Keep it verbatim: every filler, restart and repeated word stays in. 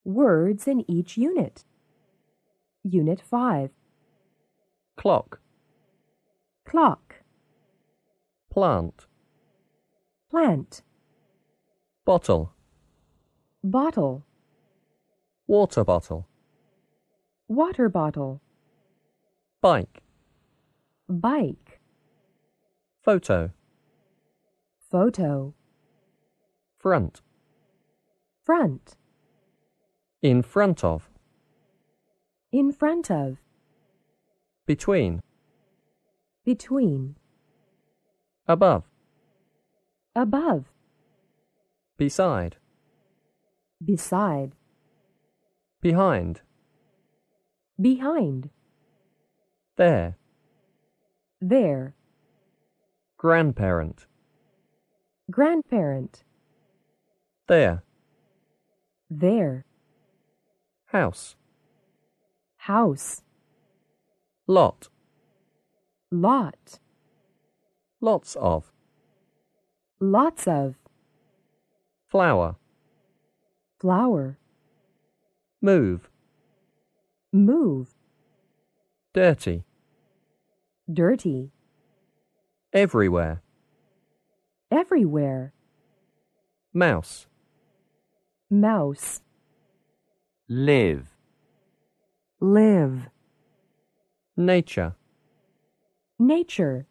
Words in each unit. Unit five. Clock, Clock, plant, plant, bottle, bottle, water bottle, water bottle, bike, bike, photo, photo, front, front, in front of, in front of, between, between, above, above, beside, beside, behind, behind, there, there, grandparent, grandparent, there, there, house, house, lot, lot, lots of, lots of, flower, flower, move, move, dirty, dirty, everywhere, everywhere, mouse, mouse, live, live, nature, nature,